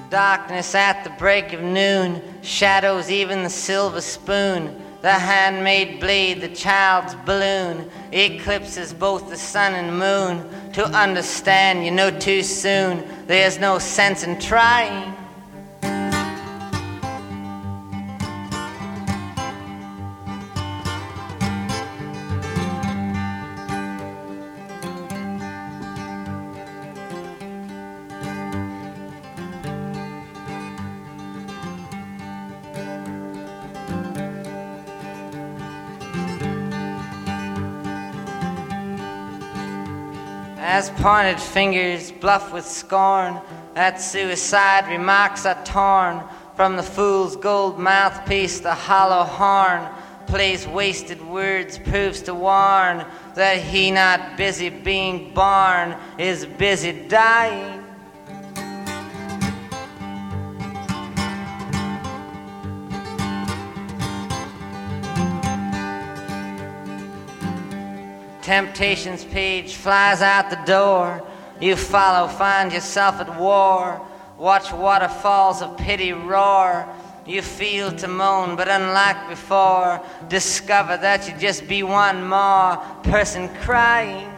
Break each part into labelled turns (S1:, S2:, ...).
S1: Darkness at the break of noon, shadows even the silver spoon, the handmade blade, the child's balloon, eclipses both the sun and moon. To understand, you know too soon, there's no sense in trying. As pointed fingers bluff with scorn, at suicide remarks are torn. From the fool's gold mouthpiece the hollow horn plays wasted words, proves to warn that he not busy being born is busy dying. Temptation's page flies out the door. You follow, find yourself at war. Watch waterfalls of pity roar. You feel to moan, but unlike before, discover that you just be one more person crying.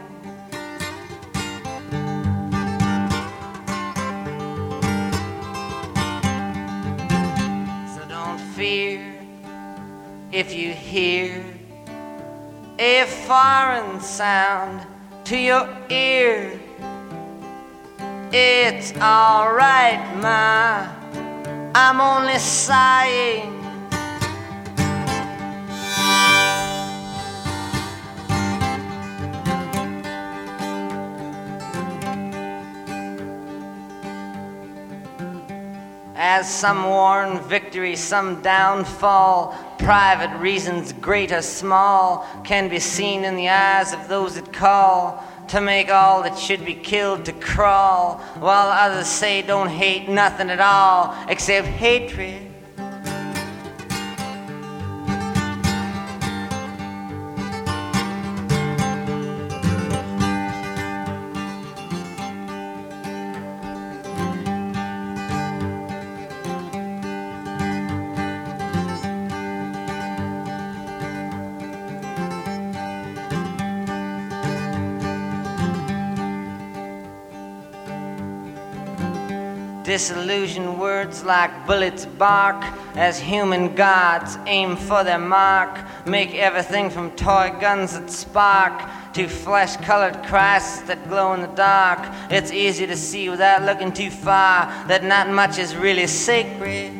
S1: So don't fear if you hear a foreign sound to your ear. It's all right, ma, I'm only sighing. As some warn victory, some downfall, private reasons, great or small, can be seen in the eyes of those that call to make all that should be killed to crawl, while others say don't hate nothing at all except hatred. Disillusioned words like bullets bark as human gods aim for their mark, make everything from toy guns that spark to flesh-colored Christs that glow in the dark. It's easy to see without looking too far that not much is really sacred.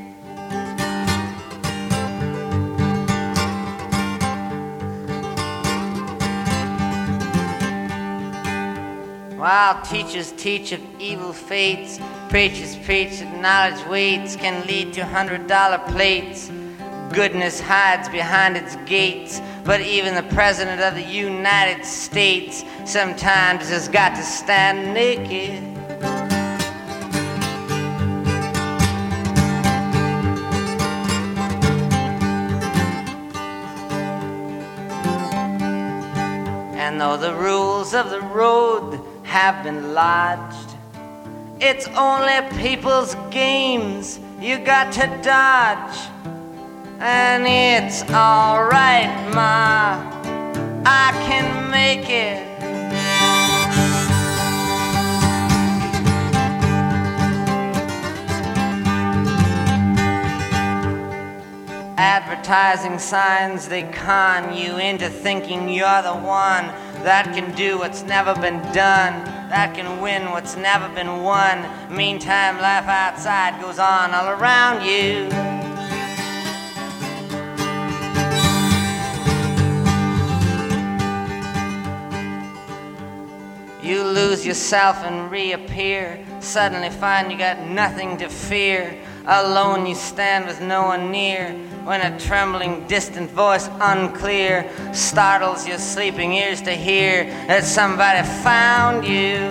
S1: While teachers teach of evil fates, preachers preach that knowledge waits can lead to $100 plates. Goodness hides behind its gates, but even the President of the United States sometimes has got to stand naked. And though the rules of the road have been lodged, it's only people's games you got to dodge. And it's all right, ma, I can make it. Advertising signs, they con you into thinking you're the one that can do what's never been done, that can win what's never been won. Meantime, life outside goes on all around you. You lose yourself and reappear, suddenly find you got nothing to fear. Alone you stand with no one near, when a trembling, distant voice unclear startles your sleeping ears to hear that somebody found you.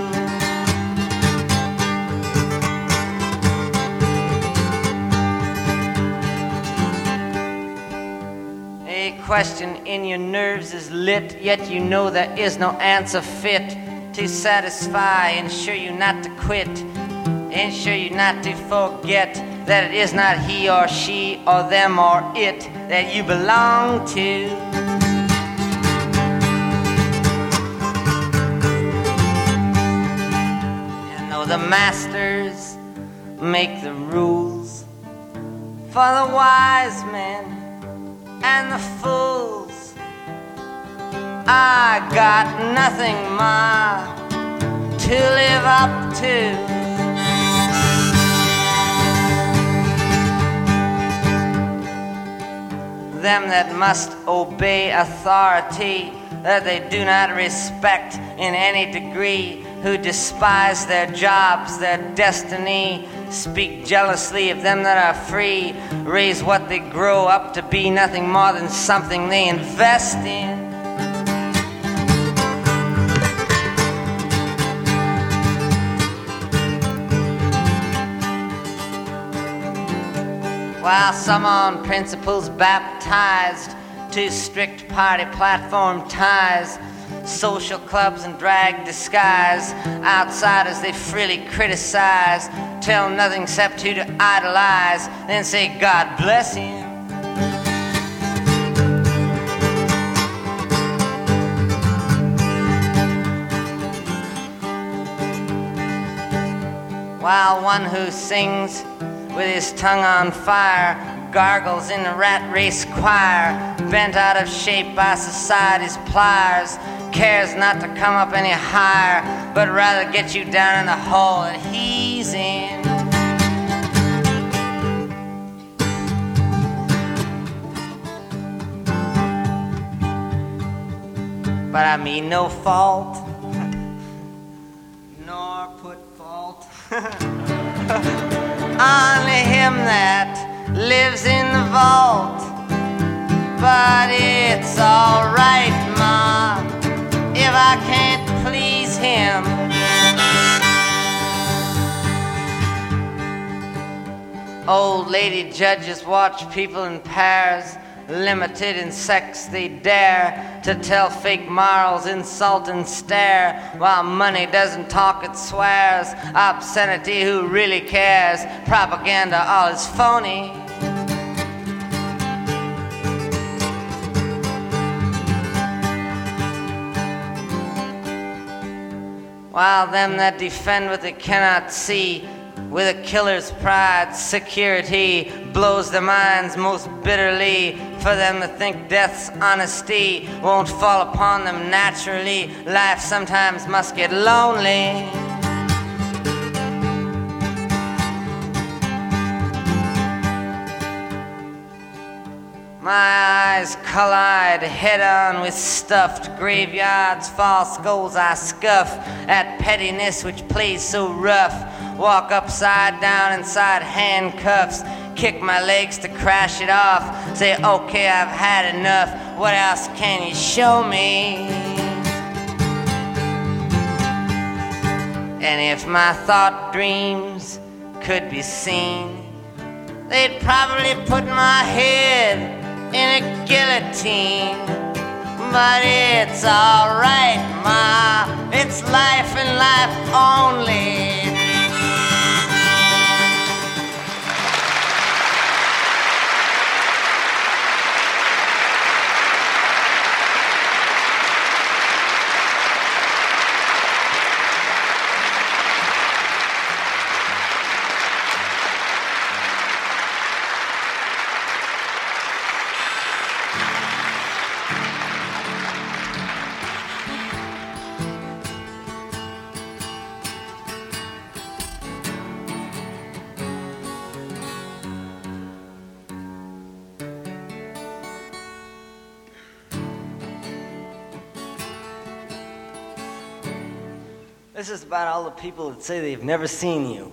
S1: A question in your nerves is lit, yet you know there is no answer fit to satisfy, ensure you not to quit. ensure you not to forget that it is not he or she or them or it that you belong to. And though the masters make the rules for the wise men and the fools, I got nothing, Ma, to live up to. Them that must obey authority that they do not respect in any degree, who despise their jobs, their destiny, speak jealously of them that are free, raise what they grow up to be nothing more than something they invest in. While some on principles baptized to strict party platform ties, social clubs and drag disguise, outsiders they freely criticize, tell nothing except who to idolize, then say God bless him. While one who sings with his tongue on fire gargles in the rat race choir, bent out of shape by society's pliers, cares not to come up any higher, but rather get you down in the hole that he's in. But I mean no fault, nor put fault only him that lives in the vault. But it's alright, Ma, if I can't please him. Old lady judges watch people in pairs, limited in sex they dare to tell fake morals, insult and stare, while money doesn't talk, it swears. Obscenity, who really cares? Propaganda, all is phony. While them that defend what they cannot see, with a killer's pride, security blows their minds most bitterly. For them to think death's honesty won't fall upon them naturally, life sometimes must get lonely. My eyes collide head-on with stuffed graveyards, false goals I scuff at pettiness which plays so rough. Walk upside down inside handcuffs, kick my legs to crash it off, say okay I've had enough, what else can you show me? And if my thought dreams could be seen, they'd probably put my head in a guillotine. But it's alright, Ma, it's life and life only. This is about all the people that say they've never seen you.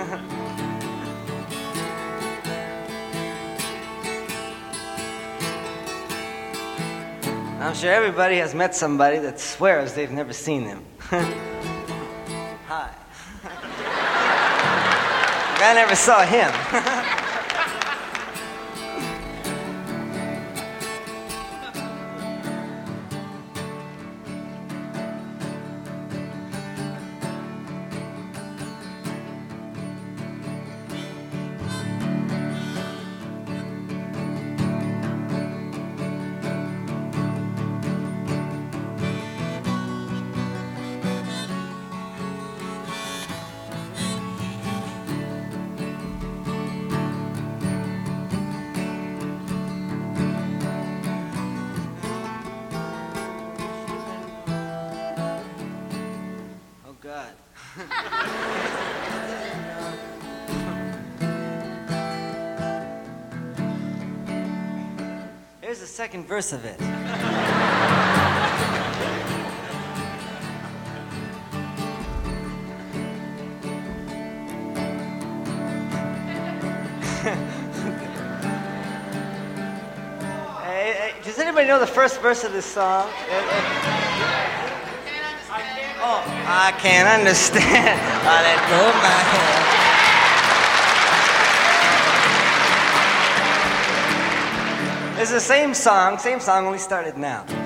S1: I'm sure everybody has met somebody that swears they've never seen them. Hi. I never saw him. Here's the second verse of it. Hey, does anybody know the first verse of this song? Oh, I can't understand. I let go of my head. It's the same song when we started now.